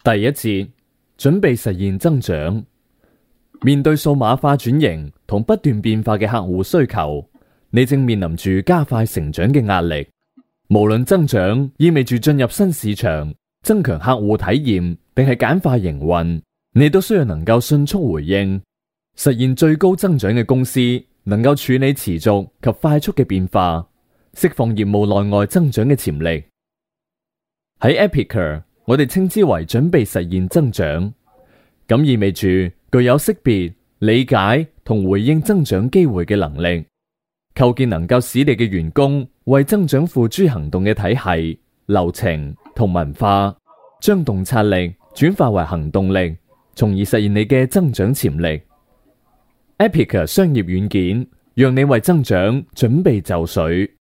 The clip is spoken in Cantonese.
第一節，準備實現增長。面對數碼化轉型同不斷變化嘅客戶需求，你正面臨住加快成長嘅壓力。無論增長意味住進入新市場、增強客戶體驗，定係簡化營運，你都需要能夠迅速回應。實現最高增長嘅公司，能夠處理持續及快速嘅變化，釋放業務內外增長嘅潛力。喺 Epicur， 我哋稱之為準備實現增長，咁意味住具有識別、理解同回應增長機會嘅能力，構建能夠使你嘅員工為增長付諸行動嘅體系、流程同文化，將洞察力轉化為行動力，從而實現你嘅增長潛力。Epicur 商業軟件讓你為增長準備就緒。